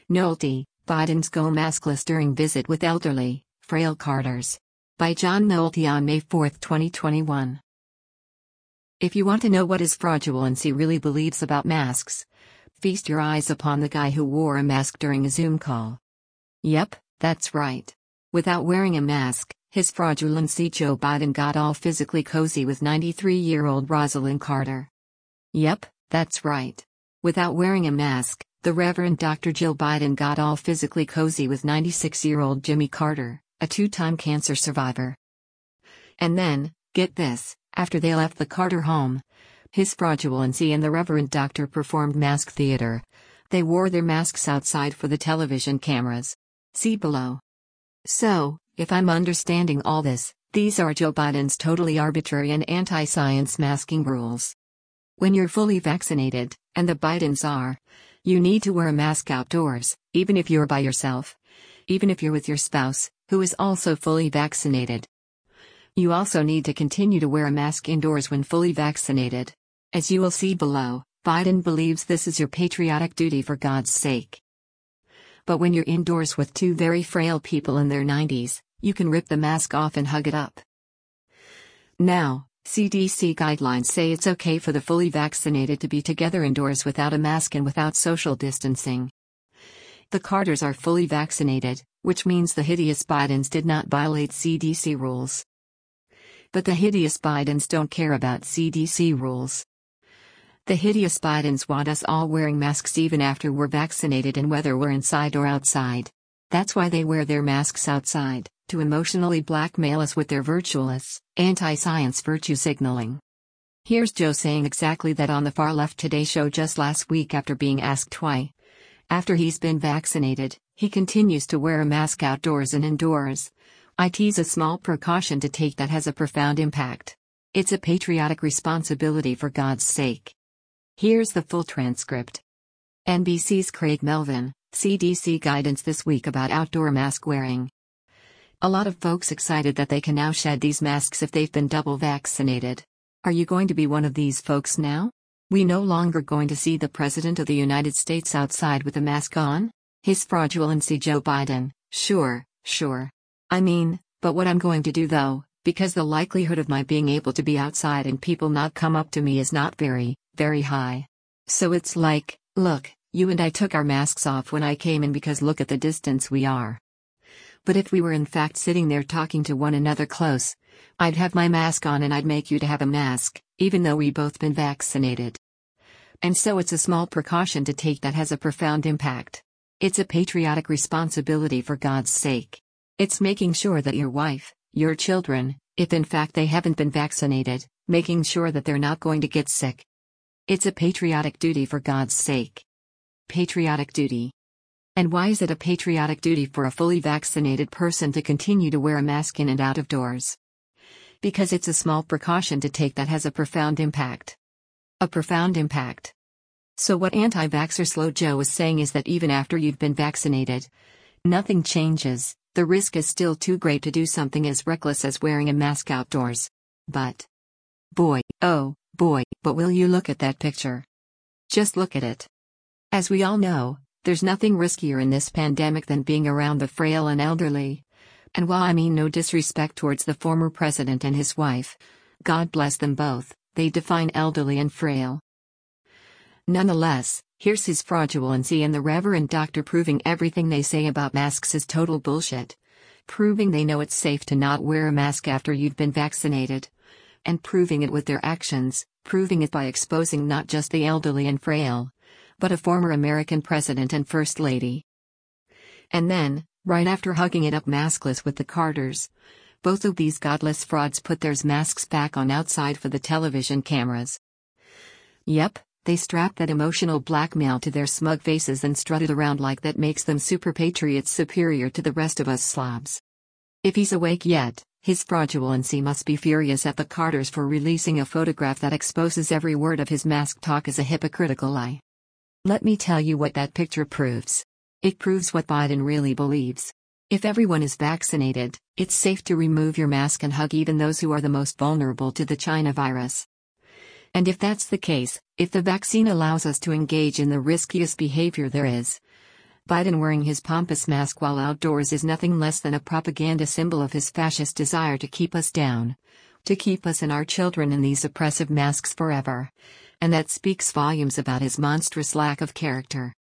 Nolte, Biden's go maskless during visit with elderly, frail Carters. By John Nolte on May 4, 2021. If you want to know what his fraudulency really believes about masks, feast your eyes upon the guy who wore a mask during a Zoom call. Yep, that's right. Without wearing a mask, his fraudulency Joe Biden got all physically cozy with 93-year-old Rosalynn Carter. Yep, that's right. Without wearing a mask, the Reverend Dr. Jill Biden got all physically cozy with 96-year-old Jimmy Carter, a two-time cancer survivor. And then, get this, after they left the Carter home, his fraudulency and the Reverend Doctor performed mask theater. They wore their masks outside for the television cameras. See below. So, if I'm understanding all this, these are Joe Biden's totally arbitrary and anti-science masking rules. When you're fully vaccinated, and the Bidens are, you need to wear a mask outdoors, even if you're by yourself. Even if you're with your spouse, who is also fully vaccinated. You also need to continue to wear a mask indoors when fully vaccinated. As you will see below, Biden believes this is your patriotic duty for God's sake. But when you're indoors with two very frail people in their 90s, you can rip the mask off and hug it up. Now, CDC guidelines say it's okay for the fully vaccinated to be together indoors without a mask and without social distancing. The Carters are fully vaccinated, which means the hideous Bidens did not violate CDC rules. But the hideous Bidens don't care about CDC rules. The hideous Bidens want us all wearing masks even after we're vaccinated and whether we're inside or outside. That's why they wear their masks outside, to emotionally blackmail us with their virtuous, anti-science virtue signaling. Here's Joe saying exactly that on the far left Today Show just last week after being asked why. After he's been vaccinated, he continues to wear a mask outdoors and indoors. It's a small precaution to take that has a profound impact. It's a patriotic responsibility for God's sake. Here's the full transcript. NBC's Craig Melvin, CDC guidance this week about outdoor mask wearing. A lot of folks excited that they can now shed these masks if they've been double vaccinated. Are you going to be one of these folks now? We no longer going to see the President of the United States outside with a mask on? His fraudulency Joe Biden, sure. But what I'm going to do though, because the likelihood of my being able to be outside and people not come up to me is not very high. So it's like, look, you and I took our masks off when I came in because look at the distance we are. But if we were in fact sitting there talking to one another close, I'd have my mask on and I'd make you to have a mask, even though we both been vaccinated. And so it's a small precaution to take that has a profound impact. It's a patriotic responsibility for God's sake. It's making sure that your wife, your children, if in fact they haven't been vaccinated, making sure that they're not going to get sick. It's a patriotic duty for God's sake. Patriotic duty. And why is it a patriotic duty for a fully vaccinated person to continue to wear a mask in and out of doors? Because it's a small precaution to take that has a profound impact. A profound impact. So what anti-vaxxer Slow Joe is saying is that even after you've been vaccinated, nothing changes, the risk is still too great to do something as reckless as wearing a mask outdoors. But boy, oh boy, but will you look at that picture? Just look at it. As we all know, there's nothing riskier in this pandemic than being around the frail and elderly. And while I mean no disrespect towards the former president and his wife, God bless them both, they define elderly and frail. Nonetheless, here's his fraudulency and the Reverend Doctor proving everything they say about masks is total bullshit. Proving they know it's safe to not wear a mask after you've been vaccinated. And proving it with their actions, proving it by exposing not just the elderly and frail, but a former American president and first lady. And then, right after hugging it up maskless with the Carters, both of these godless frauds put their masks back on outside for the television cameras. Yep, they strapped that emotional blackmail to their smug faces and strutted around like that makes them super patriots superior to the rest of us slobs. If he's awake yet, his fraudulency must be furious at the Carters for releasing a photograph that exposes every word of his mask talk as a hypocritical lie. Let me tell you what that picture proves. It proves what Biden really believes. If everyone is vaccinated, it's safe to remove your mask and hug even those who are the most vulnerable to the China virus. And if that's the case, if the vaccine allows us to engage in the riskiest behavior there is, Biden wearing his pompous mask while outdoors is nothing less than a propaganda symbol of his fascist desire to keep us down. To keep us and our children in these oppressive masks forever. And that speaks volumes about his monstrous lack of character.